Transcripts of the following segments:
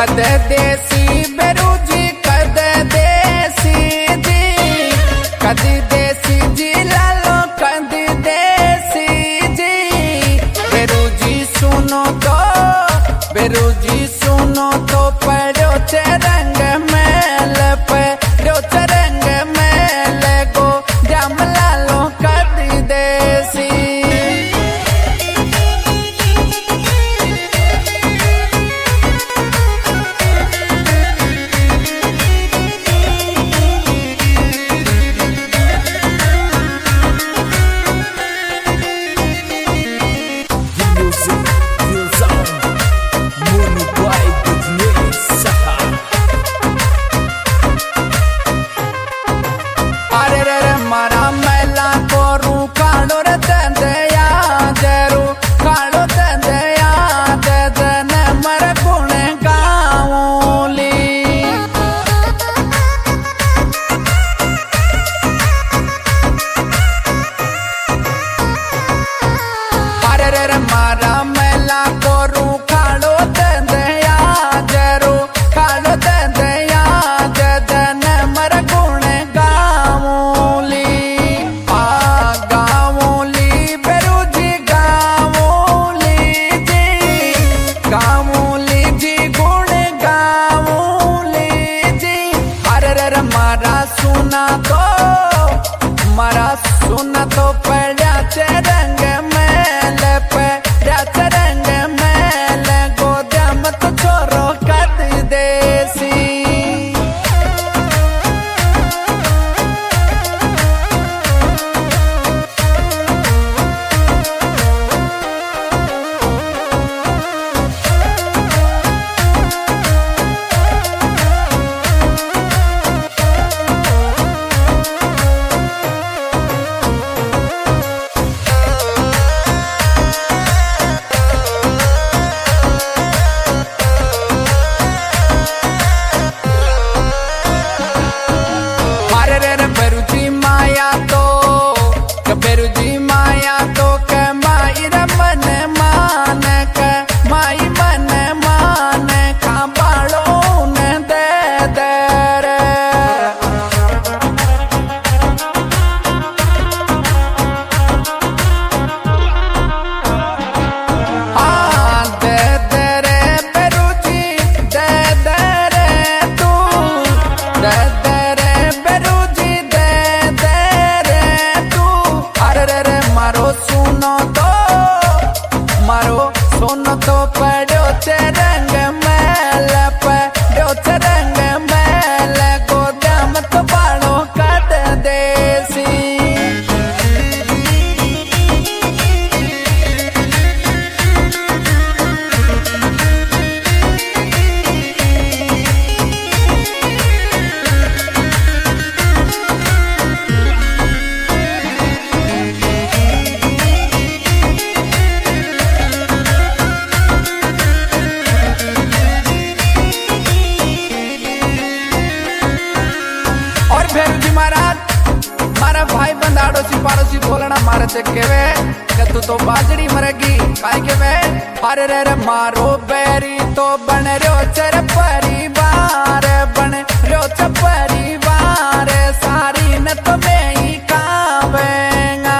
कदे देसी बेरूजी कदे देसी जी, कदी देसी जी लालो कदी देसी जी। बेरूजी सुनो तो पड़ो रंग मेल, पड़ो रंग मेल गो जम लालो कदी देसी। मारा मेला कोरू खाड़ो दया जरू, खाड़ो दया जदन मर गुण गावोली। गावोली बेरूजी गावोली जी गुण गावोली जी। अरे मारा सुना तो पड़ा रंग मेल, पड़ा रंग मेल गोदम तो छोरो कद देसी। बेरूजी माया तो कमाई मन मान माई मन मान खाबाड़ो न दे दर। दे दरे बेरूजी दे दरे तू, दे दरे बेरूजी दे दरे तू। अरे मारो सुनो तो पड़ो रंग मेल, पड़ो रंग मेल गोदम तो बाड़ो कद देसी। बेरूजी महाराज मारा भाई बंदाड़ो सी पाड़ोसी बोलना मारे चक्के वे कि तू तो बाजड़ी मरेगी काय के वे। अरे रे मारो बैरी तो बन रो चर परिवार, बन रो च परिवार सारी न तो मैं ही कावेंगा।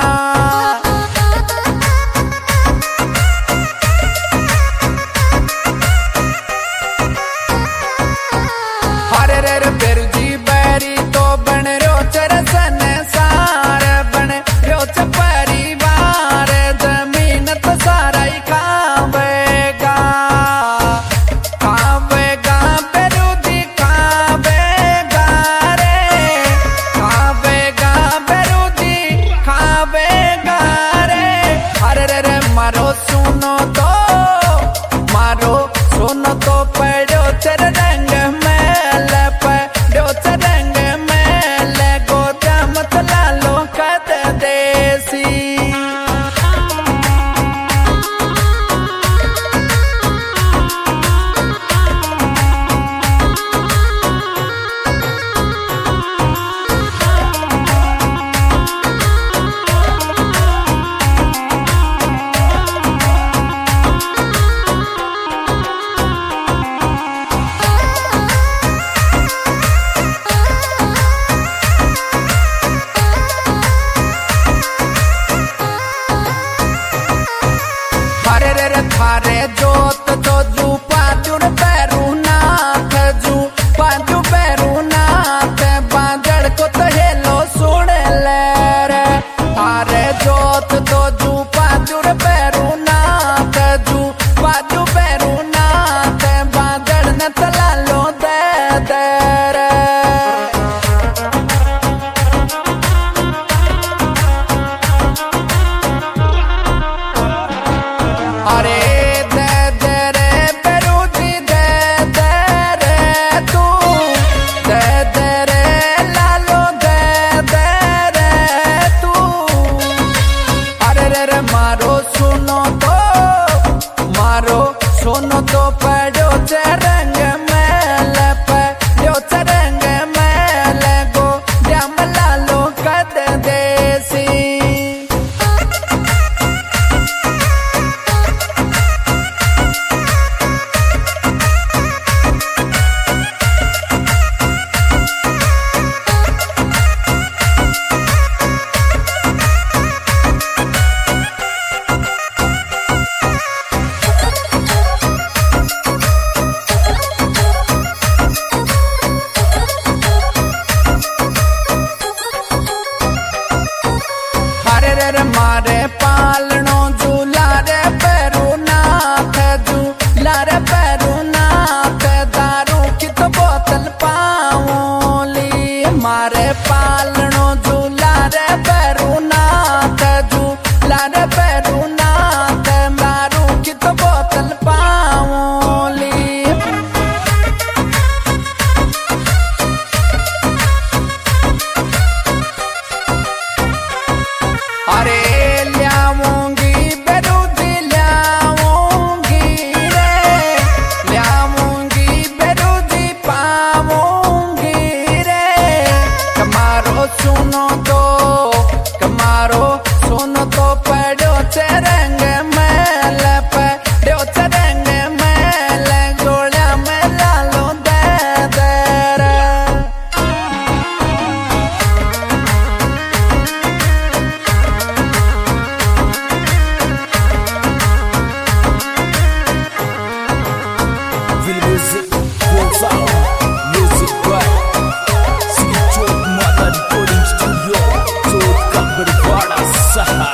अरे रे बेरूजी बैरी तो बन रो चरसन सार, बन रो च परिवार जमीन तो सारा ही खावेगा। खावेगा बेरूजी खावेगा रे, खावेगा बेरूजी खावेगा रे। अरे रे मारो सुनो तो पड़ो रंग मेल, पड़ो रंग मेल गोदम तो लालो कद देसी। मारे पालनो झूला रे पैरुनाथ झूला रे पैरुनाथ दारू की तो बोतल पाऊली मारे पालनो झूला रे पैरुनाथ झूला रे पैरुनाथ दारू की तो बोतल पाऊली। अरे ल्याऊंगी बेरूजी ल्याऊंगी रे ल्याऊंगी बेरूजी पाऊंगी रे कमारो सुनो तो पड़ो चरंग मैल पड़ो चरंग मैल गोलिया में लालो दे रे। Music, music by Sri Chok Mata Recording Studio, Chok Kabirwada Saha.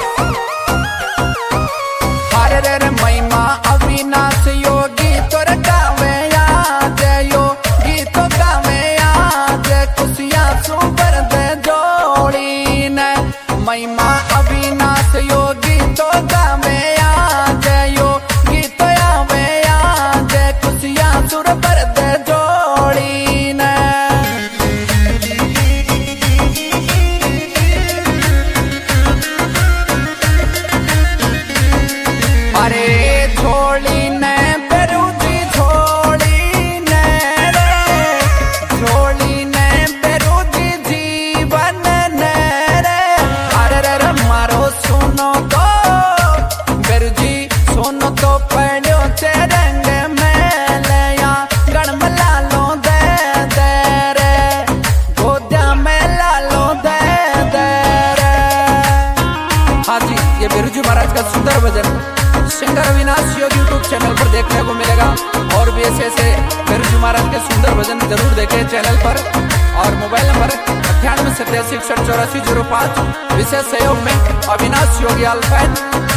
हरे रे महिमा अविनाश योगी तोर गावे आज योगी तो गावे आज खुशियां सुबर दे जोड़ी ने महिमा अविनाश योगी तो गावे आज योगी तो आवे आज खुशियां सुबर दे जोड़ी ने। अरे झोली ने बेरूजी झोली ने रे झोली ने बेरूजी जीवन ने रे। अरे रे मारो सुनो तो बेरूजी सुनो तो पड़ो चरंग में लिया गणम लालो दे रे गोद्या में लालो दे रे। हाँ जी, ये बेरूजी महाराज का सुंदर भजन सिंगर अविनाश योग यूट्यूब चैनल पर देखने को मिलेगा। और भी ऐसे बेरूजी महाराज के सुंदर भजन जरूर देखें चैनल पर। और मोबाइल नंबर 9887 61 84 05 विशेष सहयोग में अविनाश योगी अल्फैन।